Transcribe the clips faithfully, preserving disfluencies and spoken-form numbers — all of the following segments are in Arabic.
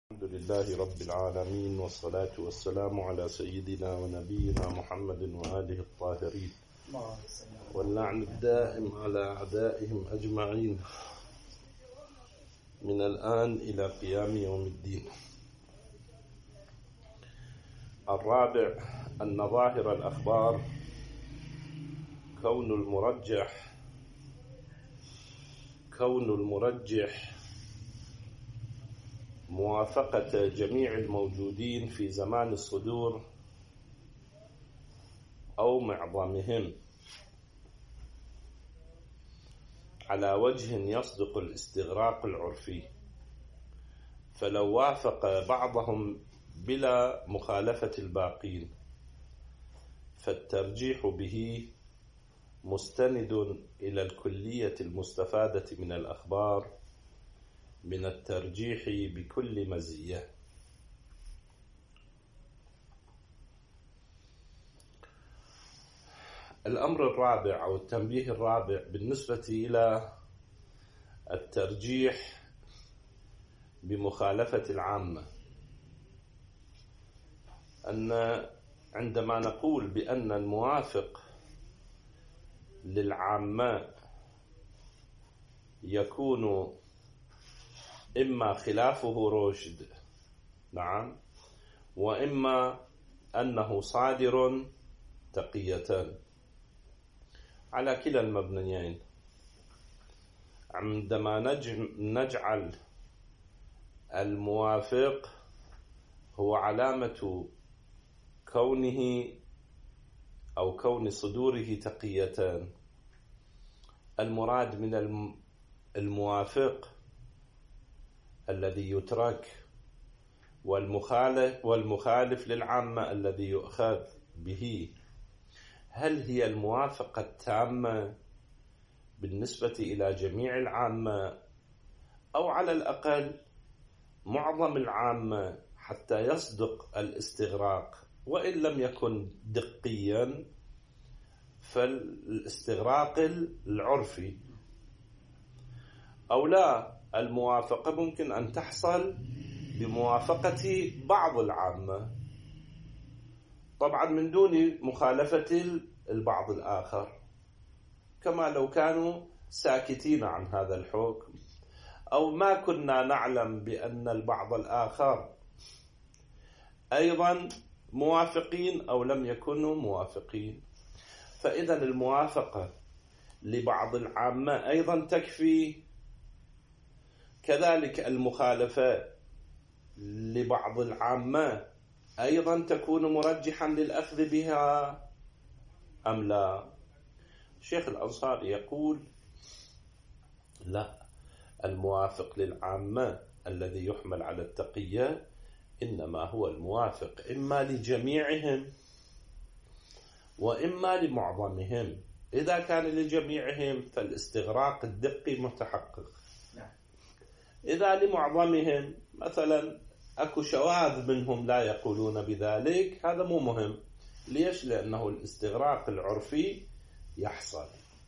الحمد لله رب العالمين، والصلاة والسلام على سيدنا ونبينا محمد وآله الطاهرين، واللعن الدائم على أعدائهم أجمعين من الآن إلى قيام يوم الدين. الرابع أن ظاهر الأخبار كون المرجح كون المرجح موافقة جميع الموجودين في زمان الصدور أو معظمهم على وجه يصدق الاستغراق العرفي، فلو وافق بعضهم بلا مخالفة الباقين فالترجيح به مستند إلى الكلية المستفادة من الأخبار من الترجيح بكل مزية. الأمر الرابع أو التنبيه الرابع بالنسبة إلى الترجيح بمخالفة العامة، أن عندما نقول بأن الموافق للعامة يكون إما خلافه رشد، نعم، وإما أنه صادر تقية، على كلا المبنيين. عندما نجعل الموافق هو علامة كونه أو كون صدوره تقيتان، المراد من الموافق الذي يترك، والمخالف والمخالف للعامة الذي يؤخذ به. هل هي الموافقة التامة بالنسبة إلى جميع العامة، أو على الأقل معظم العامة حتى يصدق الاستغراق، وإن لم يكن دقيا فالاستغراق العرفي، أو لا، الموافقة ممكن أن تحصل بموافقة بعض العامة طبعا من دون مخالفة البعض الآخر، كما لو كانوا ساكتين عن هذا الحكم، أو ما كنا نعلم بأن البعض الآخر أيضا موافقين أو لم يكونوا موافقين. فإذا الموافقة لبعض العامة أيضا تكفي، كذلك المخالفة لبعض العامة أيضا تكون مرجحا للأخذ بها أم لا؟ الشيخ الأنصاري يقول لا، الموافق للعامة الذي يحمل على التقية إنما هو الموافق إما لجميعهم وإما لمعظمهم. إذا كان لجميعهم فالاستغراق الدقي متحقق، إذا لمعظمهم مثلا أكو شواذ منهم لا يقولون بذلك، هذا مو مهم. ليش؟ لأنه الاستغراق العرفي يحصل.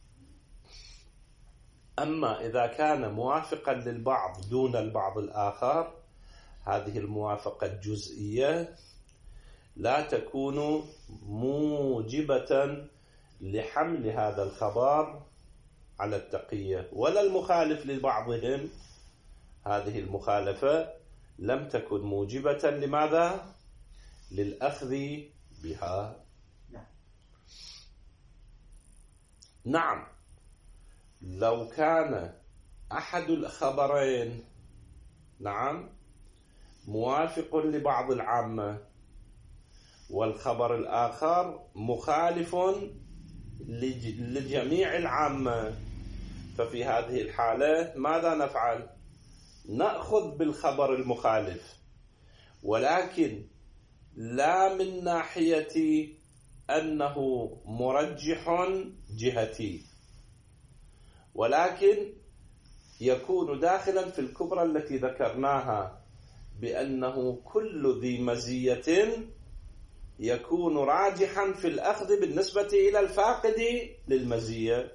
أما إذا كان موافقا للبعض دون البعض الآخر، هذه الموافقة الجزئية لا تكون موجبة لحمل هذا الخبر على التقية، ولا المخالف لبعضهم هذه المخالفة لم تكن موجبة لماذا؟ للأخذ بها. نعم، لو كان أحد الخبرين نعم موافق لبعض العامة والخبر الآخر مخالف لجميع العامة، ففي هذه الحالة ماذا نفعل؟ نأخذ بالخبر المخالف، ولكن لا من ناحية أنه مرجح جهتي، ولكن يكون داخلا في الكبرى التي ذكرناها، بأنه كل ذي مزية يكون راجحا في الأخذ بالنسبة إلى الفاقد للمزية.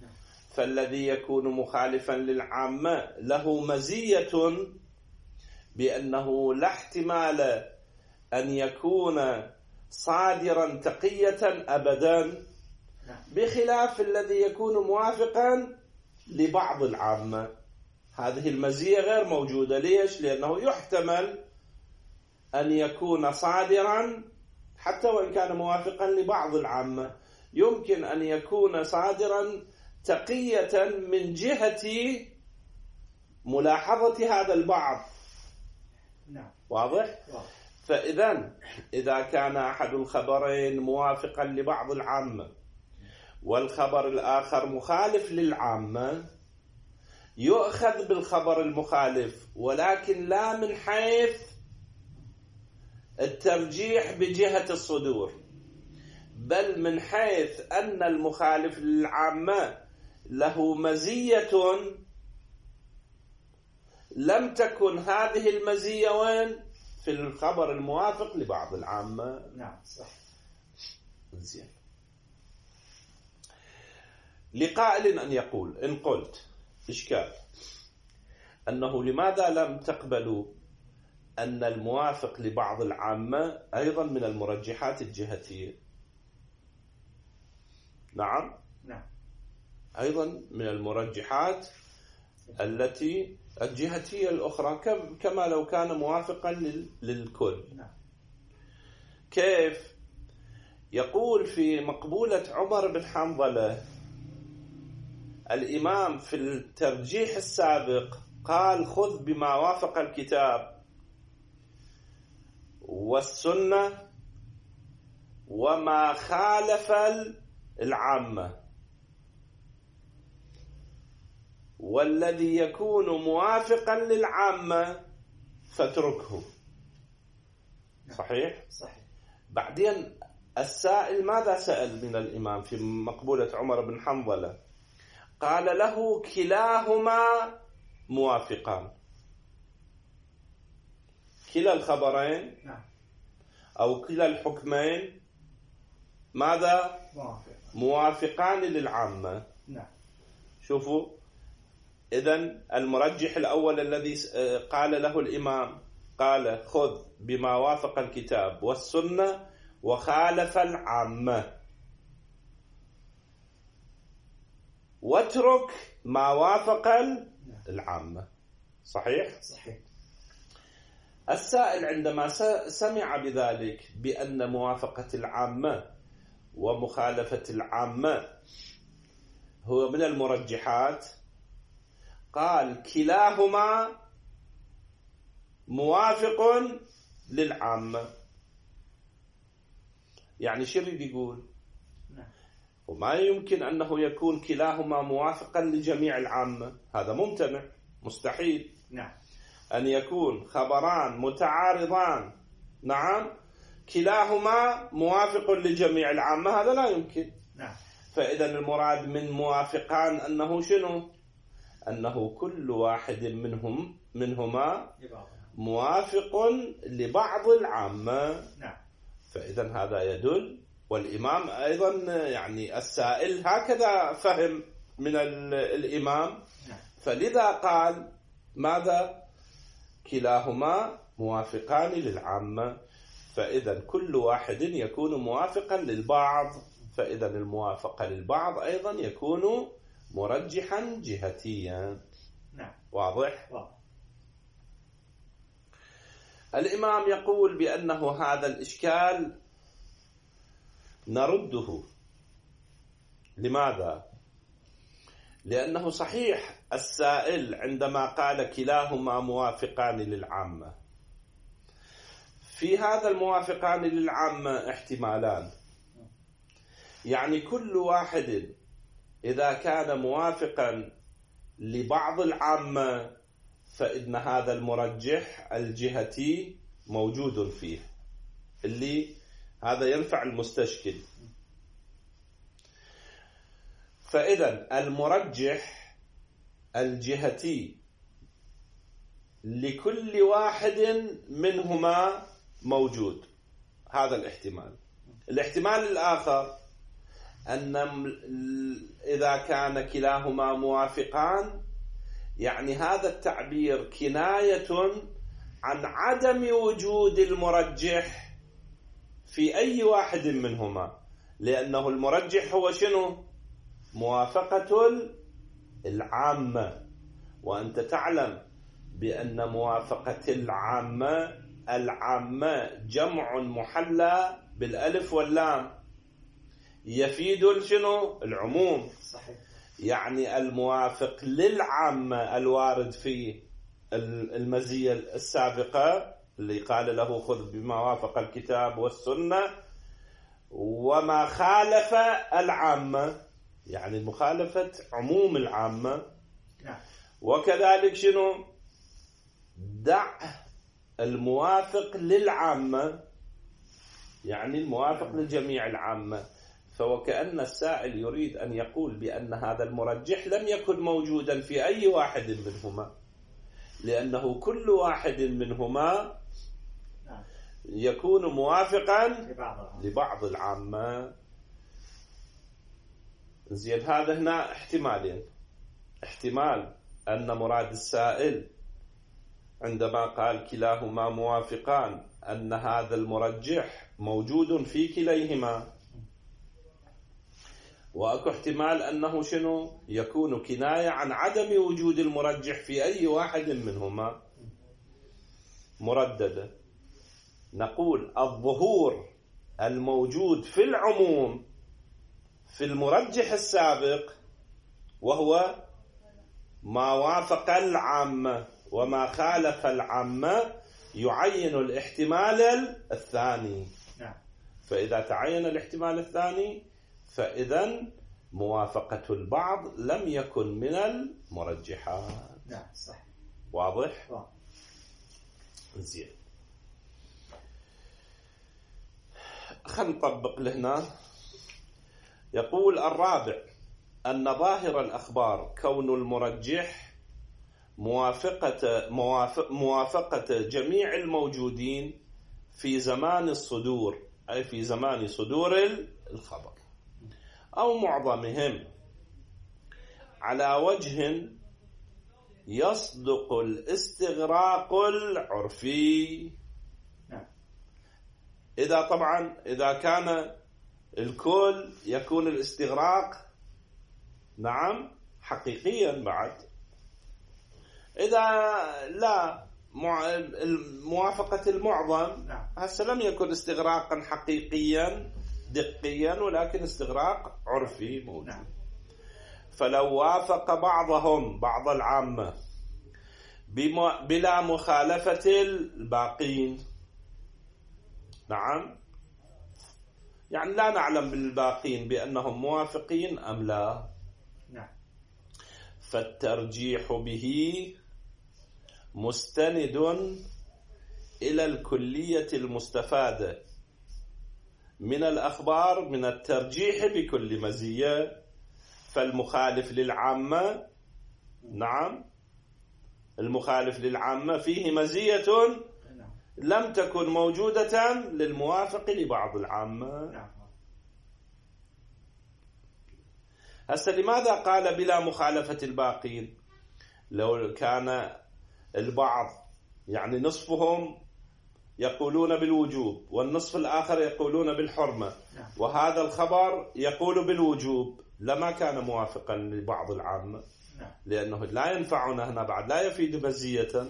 فالذي يكون مخالفا للعامة له مزية بأنه لا احتمال أن يكون صادرا تقية أبدا، بخلاف الذي يكون موافقا لبعض العامة. هذه المزية غير موجودة. ليش؟ لأنه يحتمل أن يكون صادرا حتى وإن كان موافقا لبعض العامة، يمكن أن يكون صادرا تقية من جهة ملاحظة هذا البعض. نعم. واضح؟ فإذا إذا كان أحد الخبرين موافقا لبعض العامة والخبر الآخر مخالف للعامة، يؤخذ بالخبر المخالف، ولكن لا من حيث الترجيح بجهة الصدور، بل من حيث أن المخالف للعامة له مزية لم تكن هذه المزية وين؟ في الخبر الموافق لبعض العامة. نعم صح. زين. لقائل أن يقول إن قلت إشكال أنه لماذا لم تقبلوا أن الموافق لبعض العامة أيضا من المرجحات الجهتية؟ نعم نعم أيضا من المرجحات التي الجهتية الأخرى، كما لو كان موافقا للكل. كيف؟ يقول في مقبولة عمر بن حنظلة الإمام في الترجيح السابق قال خذ بما وافق الكتاب والسنة وما خالف العامة، والذي يكون موافقا للعامة فاتركه. صحيح؟ صحيح. بعدين السائل ماذا سأل من الإمام في مقبولة عمر بن حنظلة؟ قال له كلاهما موافقان. كلا الخبرين أو كلا الحكمين ماذا؟ موافقان للعامة. شوفوا، إذن المرجح الأول الذي قال له الإمام قال خذ بما وافق الكتاب والسنة وخالف العامة، واترك ما وافق العامة. صحيح؟ صحيح. السائل عندما سمع بذلك بأن موافقة العامة ومخالفة العامة هو من المرجحات، قال كلاهما موافق للعامة. يعني شو يريد يقول؟ وما يمكن أنه يكون كلاهما موافقا لجميع العامة، هذا ممتنع، مستحيل. نعم. أن يكون خبران متعارضان نعم كلاهما موافق لجميع العامة، هذا لا يمكن. نعم. فإذا المراد من موافقان أنه شنو؟ أنه كل واحد منهم منهما موافق لبعض العامة. نعم. فإذا هذا يدل، والإمام أيضا يعني السائل هكذا فهم من الإمام، فلذا قال ماذا؟ كلاهما موافقان للعامة. فإذا كل واحد يكون موافقا للبعض، فإذا الموافقة للبعض أيضا يكون مرجحا جهتيا. نعم. واضح؟ واضح. الإمام يقول بأنه هذا الإشكال نرده. لماذا؟ لأنه صحيح السائل عندما قال كلاهما موافقان للعامة، في هذا الموافقان للعامة احتمالان، يعني كل واحد إذا كان موافقا لبعض العامة فإن هذا المرجح الجهتي موجود فيه، اللي هذا ينفع المستشكل. فإذا المرجح الجهتي لكل واحد منهما موجود، هذا الاحتمال. الاحتمال الآخر أن إذا كان كلاهما موافقان، يعني هذا التعبير كناية عن عدم وجود المرجح في أي واحد منهما، لأنه المرجح هو شنو؟ موافقة العامة، وأنت تعلم بأن موافقة العامة العامة جمع محلى بالألف واللام يفيد شنو؟ العموم. صحيح. يعني الموافق للعامة الوارد في المزية السابقة اللي قال له خذ بما وافق الكتاب والسنة، وما خالف العامة يعني مخالفة عموم العامة. وكذلك شنو؟ دع الموافق للعامة يعني الموافق لجميع العامة. فوكأن السائل يريد أن يقول بأن هذا المرجح لم يكن موجودا في أي واحد منهما، لأنه كل واحد منهما يكون موافقا لبعض العامة. زين، هذا هنا احتمالين. احتمال أن مراد السائل عندما قال كلاهما موافقان أن هذا المرجح موجود في كليهما، وأكو احتمال أنه شنو؟ يكون كناية عن عدم وجود المرجح في أي واحد منهما. مرددة نقول الظهور الموجود في العموم في المرجح السابق وهو ما وافق العامة وما خالف العامة يعين الاحتمال الثاني. فإذا تعين الاحتمال الثاني فإذا موافقة البعض لم يكن من المرجحات. نعم صح. واضح؟ زين، خلينا نطبق لهنا. يقول الرابع أن ظاهر الأخبار كون المرجح موافقة موافق موافقة جميع الموجودين في زمان الصدور، أي في زمان صدور الخبر أو معظمهم، على وجه يصدق الاستغراق العرفي. إذا طبعا إذا كان الكل يكون الاستغراق نعم حقيقيا بعد. إذا لا موافقة المعظم هسه لم يكن استغراقا حقيقيا دقيا ولكن استغراق عرفي موجود. فلو وافق بعضهم بعض العامة بلا مخالفة الباقين، نعم يعني لا نعلم بالباقين بأنهم موافقين أم لا، فالترجيح به مستند إلى الكلية المستفادة من الأخبار من الترجيح بكل مزية. فالمخالف للعامة نعم المخالف للعامة فيه مزية لم تكن موجودة للموافق لبعض العامة. هسه لماذا قال بلا مخالفة الباقين؟ لو كان البعض يعني نصفهم يقولون بالوجوب والنصف الآخر يقولون بالحرمة وهذا الخبر يقول بالوجوب لما كان موافقا لبعض العامة، لأنه لا ينفعنا هنا بعد، لا يفيد مزية.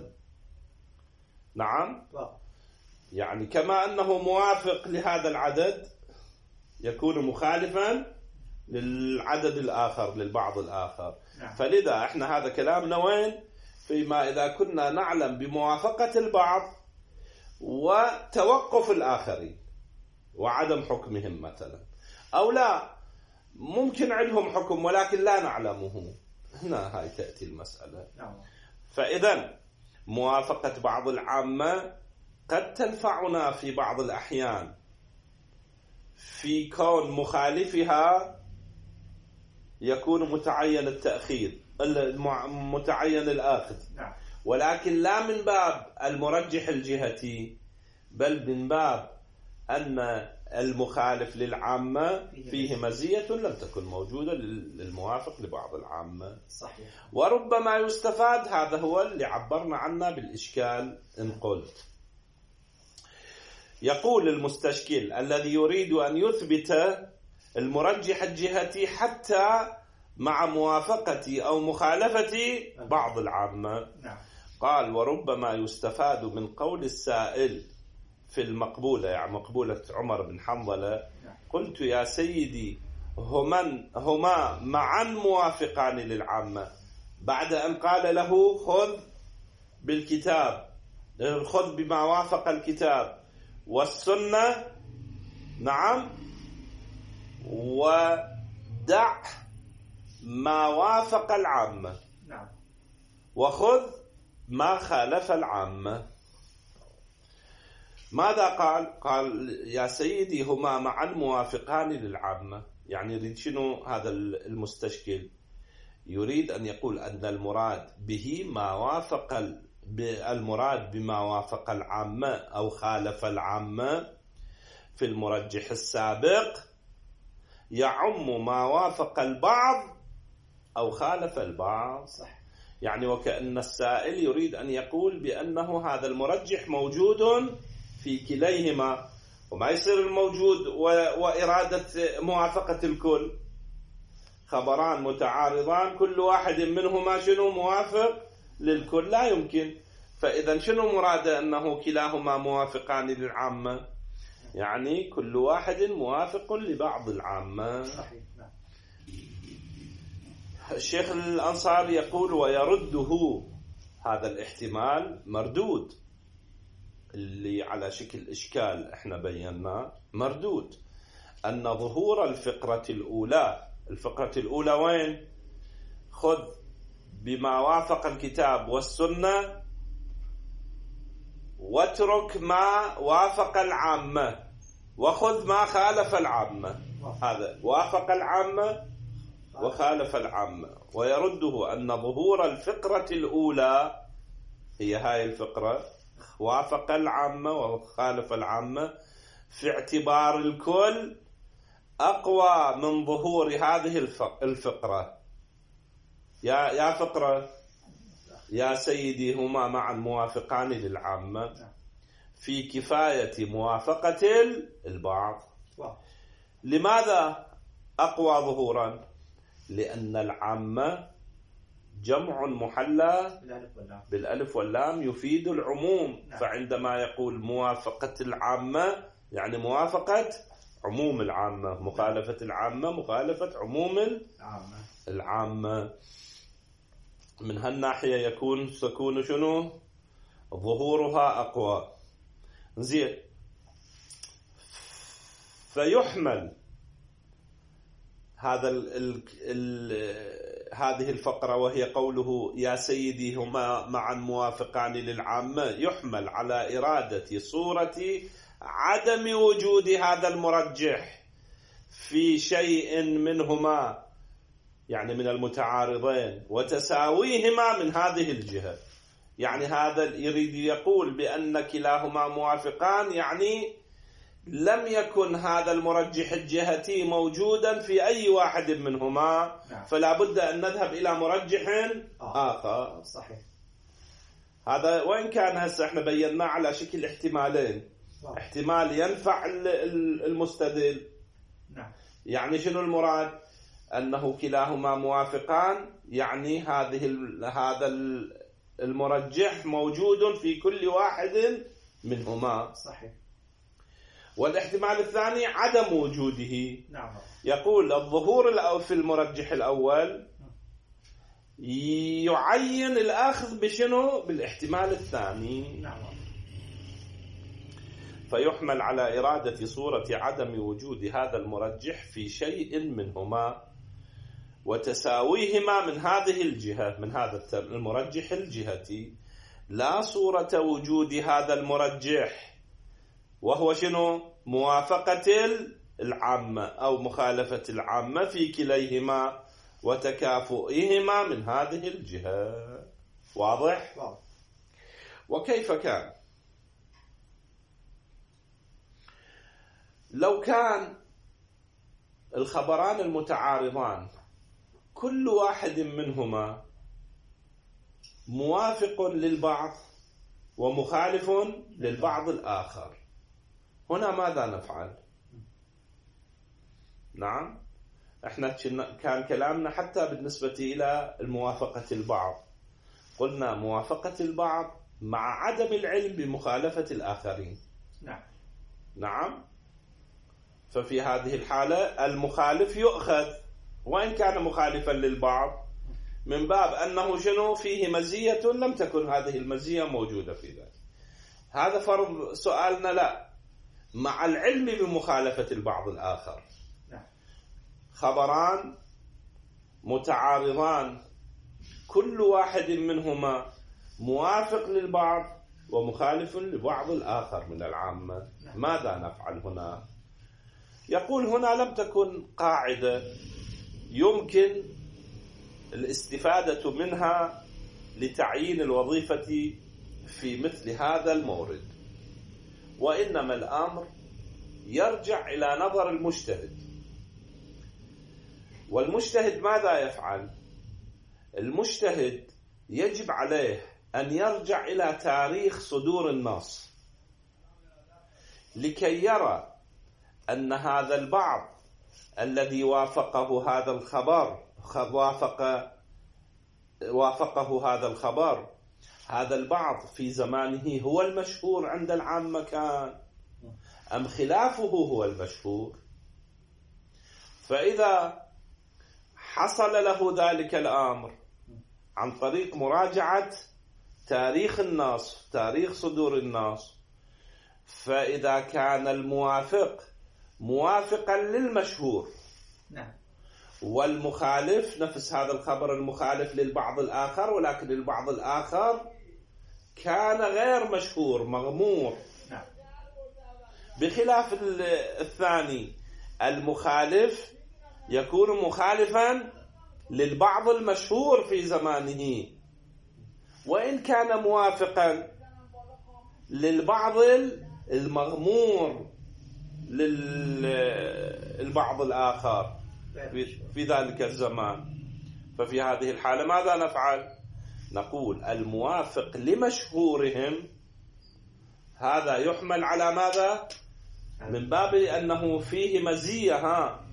نعم يعني كما أنه موافق لهذا العدد يكون مخالفا للعدد الآخر للبعض الآخر. فلذا احنا هذا كلامنا وين؟ فيما إذا كنا نعلم بموافقة البعض وتوقف الآخرين وعدم حكمهم مثلا، أو لا ممكن عندهم حكم ولكن لا نعلمه، هنا هاي تأتي المسألة. فإذا موافقة بعض العامة قد تنفعنا في بعض الأحيان في كون مخالفها يكون متعين التأخير متعين الآخذ، ولكن لا من باب المرجح الجهتي بل من باب أن المخالف للعامة فيه مزية لم تكن موجودة للموافق لبعض العامة. صحيح. وربما يستفاد، هذا هو اللي عبرنا عنه بالإشكال إن قلت. يقول المستشكل الذي يريد أن يثبت المرجح الجهتي حتى مع موافقة أو مخالفة بعض العامة. قال وربما يستفاد من قول السائل في المقبولة، يعني مقبولة عمر بن حنظلة، قلت يا سيدي هما, هما معا موافقان للعامة، بعد أن قال له خذ بالكتاب، خذ بما وافق الكتاب والسنة، نعم، ودع ما وافق العامة، نعم، وخذ ما خالف العامة. ماذا قال؟ قال يا سيدي هما معا موافقان للعامة. يعني يريد شنو هذا المستشكل؟ يريد أن يقول أن المراد به ما وافق، المراد بما وافق العامة أو خالف العامة في المرجح السابق يعم ما وافق البعض أو خالف البعض. صح. يعني وكأن السائل يريد أن يقول بأنه هذا المرجح موجود في كليهما، وما يصير الموجود وإرادة موافقة الكل، خبران متعارضان كل واحد منهما شنو موافق للكل، لا يمكن. فإذا شنو مراد أنه كلاهما موافقان للعامة؟ يعني كل واحد موافق لبعض العامة. صحيح. الشيخ الأنصاري يقول ويرده هذا الاحتمال مردود، اللي على شكل إشكال احنا بيناه مردود، أن ظهور الفقرة الأولى، الفقرة الأولى وين؟ خذ بما وافق الكتاب والسنة واترك ما وافق العامة وخذ ما خالف العامة. هذا وافق العامة وخالف العامة. ويرده أن ظهور الفقرة الأولى هي هاي الفقرة، وافق العامة وخالف العامة، في اعتبار الكل أقوى من ظهور هذه الفقرة. يا يا فقرة يا سيدي هما معا موافقان للعامة في كفاية موافقة البعض. لماذا أقوى ظهورا؟ لأن العامة جمع محلى بالألف واللام يفيد العموم. فعندما يقول موافقة العامة يعني موافقة عموم العامة، مخالفة العامة مخالفة عموم العامة. من هالناحية يكون سكون شنو؟ ظهورها أقوى. زين، فيحمل هذا ال ال ال هذه الفقرة وهي قوله يا سيدي هما معا موافقان للعامة، يحمل على إرادة صورة عدم وجود هذا المرجح في شيء منهما، يعني من المتعارضين، وتساويهما من هذه الجهة. يعني هذا يريد يقول بأن كلاهما موافقان، يعني لم يكن هذا المرجح الجهتي موجودا في أي واحد منهما، فلا بد أن نذهب إلى مرجح آخر. صحيح. هذا وإن كان هسه احنا بينا على شكل احتمالين. صح. احتمال ينفع المستدل. نعم. يعني شنو المراد؟ أنه كلاهما موافقان، يعني هذه هذا المرجح موجود في كل واحد منهما. صحيح. والاحتمال الثاني عدم وجوده. نعم. يقول الظهور في المرجح الأول يعين الأخذ بشنو؟ بالاحتمال الثاني. نعم. فيحمل على إرادة صورة عدم وجود هذا المرجح في شيء منهما وتساويهما من هذه الجهة، من هذا المرجح الجهتي، لا صورة وجود هذا المرجح وهو شنو؟ موافقة العامة أو مخالفة العامة في كليهما وتكافؤهما من هذه الجهة. واضح؟ واضح. وكيف كان؟ لو كان الخبران المتعارضان كل واحد منهما موافق للبعض ومخالف للبعض الآخر، هنا ماذا نفعل؟ نعم، احنا كان كلامنا حتى بالنسبة إلى الموافقة البعض، قلنا موافقة البعض مع عدم العلم بمخالفة الآخرين. نعم نعم. ففي هذه الحالة المخالف يؤخذ وإن كان مخالفا للبعض، من باب أنه شنو فيه مزية لم تكن هذه المزية موجودة في ذلك. هذا فرض سؤالنا. لا، مع العلم بمخالفة البعض الآخر، خبران متعارضان كل واحد منهما موافق للبعض ومخالف لبعض الآخر من العامة، ماذا نفعل هنا؟ يقول هنا لم تكن قاعدة يمكن الاستفادة منها لتعيين الوظيفة في مثل هذا المورد، وإنما الأمر يرجع إلى نظر المجتهد. والمجتهد ماذا يفعل؟ المجتهد يجب عليه أن يرجع إلى تاريخ صدور النص لكي يرى أن هذا البعض الذي وافقه هذا الخبر وافق وافقه هذا الخبر، هذا البعض في زمانه هو المشهور عند العامة كان أم خلافه هو المشهور. فإذا حصل له ذلك الأمر عن طريق مراجعة تاريخ النص، تاريخ صدور النص، فإذا كان الموافق موافقا للمشهور والمخالف نفس هذا الخبر المخالف للبعض الآخر، ولكن البعض الآخر كان غير مشهور مغمور، بخلاف الثاني المخالف يكون مخالفا للبعض المشهور في زمانه وإن كان موافقا للبعض المغمور للبعض الآخر في ذلك الزمان. ففي هذه الحالة ماذا نفعل؟ نقول الموافق لمشهورهم هذا يحمل على ماذا؟ من باب أنه فيه مزية، ها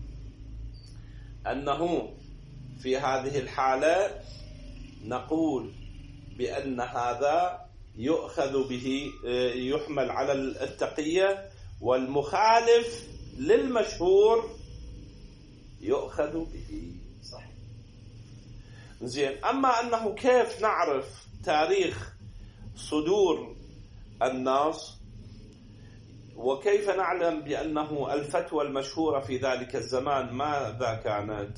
أنه في هذه الحالة نقول بأن هذا يؤخذ به، يحمل على التقية، والمخالف للمشهور يؤخذ به. صحيح. زين. أما أنه كيف نعرف تاريخ صدور النص وكيف نعلم بأنه الفتوى المشهورة في ذلك الزمان ماذا كانت؟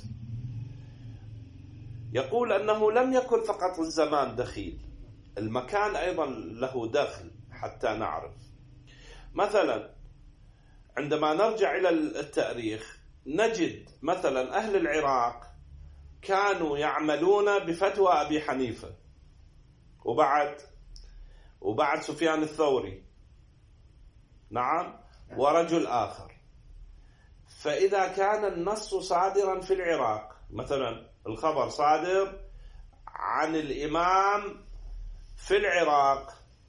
يقول أنه لم يكن فقط الزمان دخيل، المكان أيضا له دخل حتى نعرف. مثلا عندما نرجع إلى التاريخ نجد مثلا أهل العراق كانوا يعملون بفتوى أبي حنيفة وبعد وبعد سفيان الثوري، نعم، ورجل آخر. فإذا كان النص صادرا في العراق، مثلا الخبر صادر عن الإمام في العراق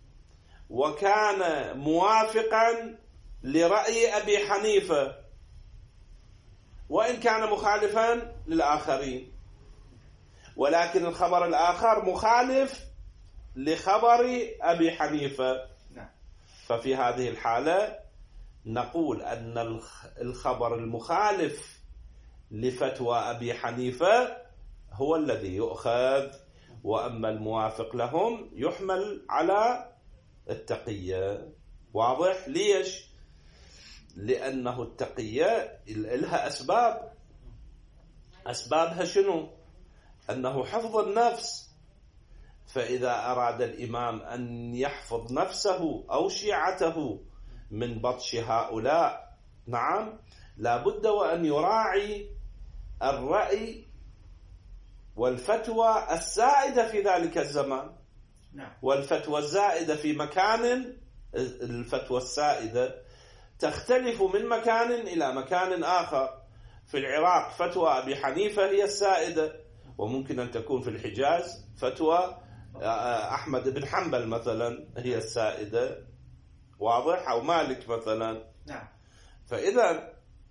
وكان موافقا لرأي أبي حنيفة وإن كان مخالفا للآخرين، ولكن الخبر الآخر مخالف لخبر أبي حنيفة، ففي هذه الحالة نقول أن الخبر المخالف لفتوى أبي حنيفة هو الذي يؤخذ، وأما الموافق لهم يحمل على التقية. واضح؟ ليش؟ لأنه التقية لها أسباب. أسبابها شنو؟ أنه حفظ النفس، فإذا أراد الإمام أن يحفظ نفسه أو شيعته من بطش هؤلاء، نعم، لابد وأن يراعي الرأي والفتوى السائدة في ذلك الزمان. والفتوى الزائدة في مكان، الفتوى السائدة تختلف من مكان إلى مكان آخر. في العراق فتوى أبي حنيفة هي السائدة، وممكن أن تكون في الحجاز فتوى أحمد بن حنبل مثلا هي السائدة، واضح، أو مالك مثلا. نعم. فإذا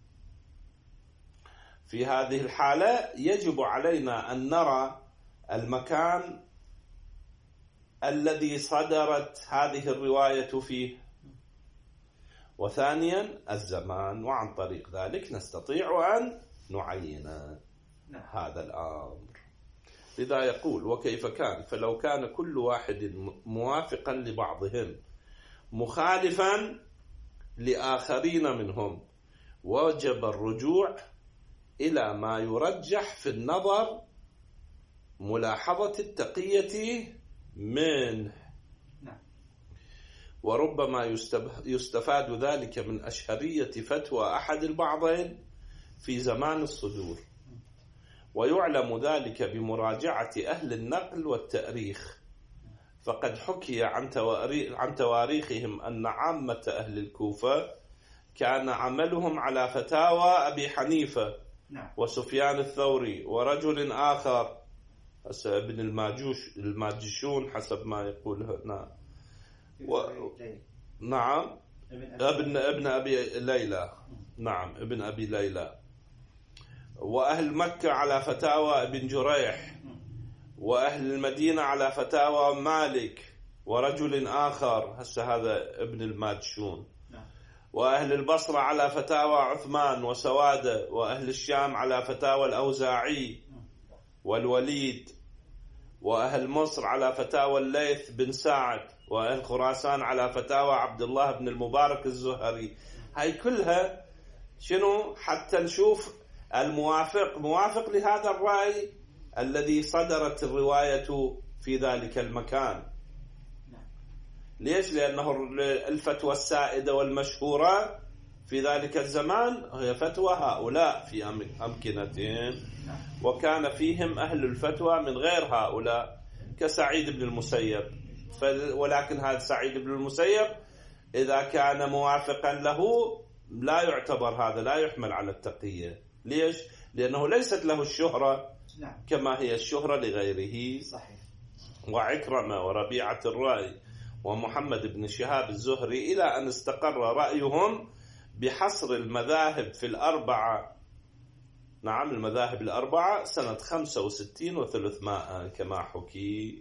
في هذه الحالة يجب علينا أن نرى المكان الذي صدرت هذه الرواية فيه، وثانيا الزمان، وعن طريق ذلك نستطيع أن نعين هذا الأمر. لذا يقول وكيف كان، فلو كان كل واحد موافقا لبعضهم مخالفا لآخرين منهم وجب الرجوع إلى ما يرجح في النظر ملاحظة التقية منه. وربما يستفاد ذلك من أشهرية فتوى أحد البعضين في زمان الصدور، ويعلم ذلك بمراجعة أهل النقل والتأريخ، فقد حكي عن تواريخهم أن عامة أهل الكوفة كان عملهم على فتاوى أبي حنيفة وسفيان الثوري ورجل آخر ابن الماجوش الماجشون حسب ما يقول هنا و... نعم ابن ابن أبي ليلى، نعم ابن أبي ليلى، وأهل مكة على فتاوى ابن جريح، وأهل المدينة على فتاوى مالك ورجل آخر هسه هذا ابن الماجشون، وأهل البصرة على فتاوى عثمان وسوادة، وأهل الشام على فتاوى الأوزاعي والوليد، وأهل مصر على فتاوى الليث بن سعد، وأهل خراسان على فتاوى عبد الله بن المبارك الزهري. هاي كلها شنو؟ حتى نشوف الموافق موافق لهذا الرأي الذي صدرت الرواية في ذلك المكان. ليش؟ لأنه الفتوى السائدة والمشهورة في ذلك الزمان هي فتوى هؤلاء في أمكنتهم، وكان فيهم أهل الفتوى من غير هؤلاء كسعيد بن المسيب، ولكن هذا سعيد بن المسيب إذا كان موافقا له لا يعتبر هذا، لا يحمل على التقية. ليش؟ لأنه ليست له الشهرة كما هي الشهرة لغيره. صحيح. وعكرمة وربيعة الرأي ومحمد بن شهاب الزهري إلى أن استقر رأيهم بحصر المذاهب في الأربعة، نعم المذاهب الأربعة، سنة خمسة وستين وثلاثمائة كما حكي.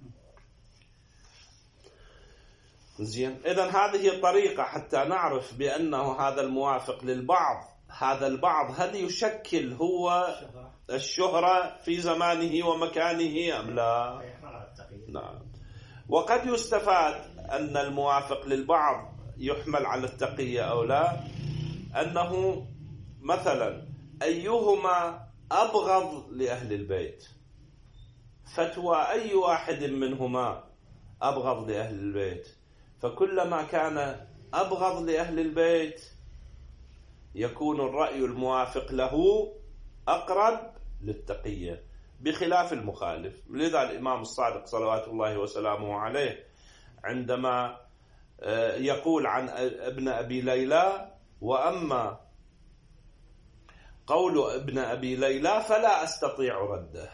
زين، إذن هذه الطريقة حتى نعرف بأنه هذا الموافق للبعض، هذا البعض هل يشكل هو الشهرة في زمانه ومكانه أم لا؟ نعم. وقد يستفاد أن الموافق للبعض يحمل على التقية أو لا، أنه مثلا أيهما أبغض لأهل البيت، فتوى أي واحد منهما أبغض لأهل البيت، فكلما كان أبغض لأهل البيت يكون الرأي الموافق له أقرب للتقية بخلاف المخالف. لذا الإمام الصادق صلوات الله وسلامه عليه عندما يقول عن ابن أبي ليلى وأما قول ابن أبي ليلى فلا أستطيع رده.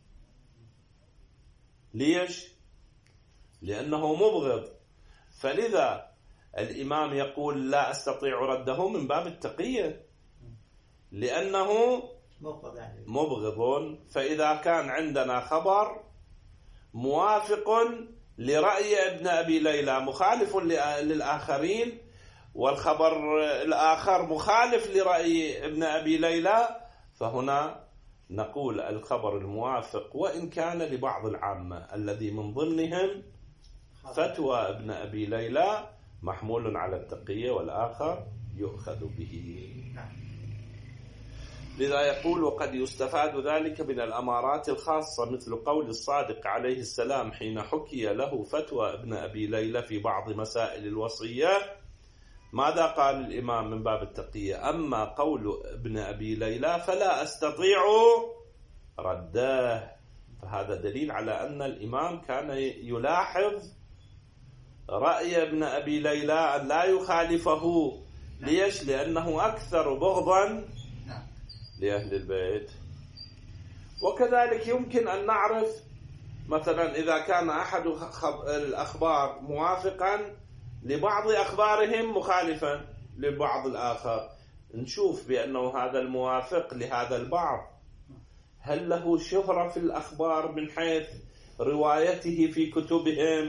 ليش؟ لأنه مبغض، فلذا الإمام يقول لا أستطيع رده من باب التقية لأنه مبغض. فإذا كان عندنا خبر موافق لرأي ابن أبي ليلى مخالف للآخرين، والخبر الآخر مخالف لرأي ابن أبي ليلى، فهنا نقول الخبر الموافق وإن كان لبعض العامة الذي من ضمنهم فتوى ابن أبي ليلى محمول على التقية والآخر يؤخذ به. لذا يقول وقد يستفاد ذلك من الأمارات الخاصة مثل قول الصادق عليه السلام حين حكي له فتوى ابن أبي ليلى في بعض مسائل الوصية، ماذا قال الإمام من باب التقية؟ أما قول ابن أبي ليلى فلا أستطيع رده. فهذا دليل على أن الإمام كان يلاحظ رأي ابن أبي ليلى أن لا يخالفه ليش؟ لأنه أكثر بغضا نعم. لأهل البيت. وكذلك يمكن أن نعرف مثلا إذا كان أحد الأخبار موافقا لبعض أخبارهم مخالفا لبعض الآخر، نشوف بأنه هذا الموافق لهذا البعض هل له شهرة في الأخبار من حيث روايته في كتبهم.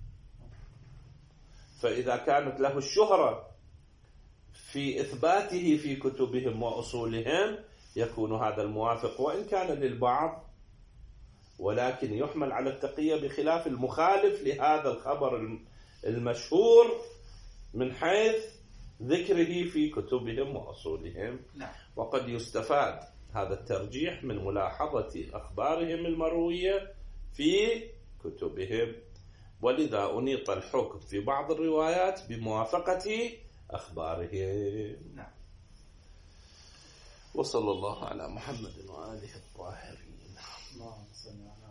فإذا كانت له الشهرة في إثباته في كتبهم وأصولهم يكون هذا الموافق وإن كان للبعض، ولكن يحمل على التقية بخلاف المخالف لهذا الخبر المشهور من حيث ذكره في كتبهم وأصولهم. وقد يستفاد هذا الترجيح من ملاحظة أخبارهم المروية في كتبهم، ولذا أنيط الحكم في بعض الروايات بموافقة أخبارهم. نعم. وصلى الله على محمد وآله الطاهرين. اللهم صل على